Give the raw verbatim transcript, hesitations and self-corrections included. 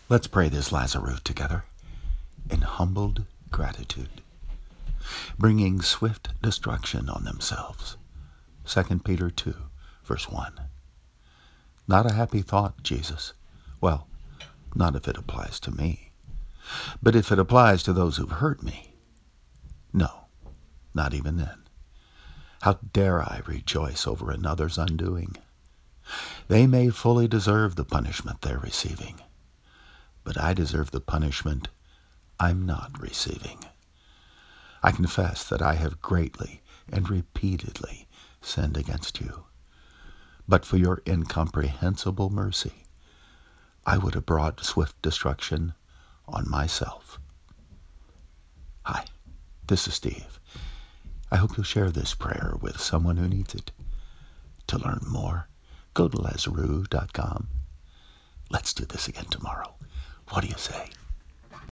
Let's pray this Lazarus together in humbled gratitude, bringing swift destruction on themselves. Second Peter two, verse one. Not a happy thought, Jesus. Well, not if it applies to me, but if it applies to those who've hurt me. No, not even then. How dare I rejoice over another's undoing? They may fully deserve the punishment they're receiving, but I deserve the punishment I'm not receiving. I confess that I have greatly and repeatedly sinned against you, but for your incomprehensible mercy, I would have brought swift destruction on myself. Hi, this is Steve. I hope you'll share this prayer with someone who needs it. To learn more, go to Lazarus dot com. Let's do this again tomorrow. What do you say?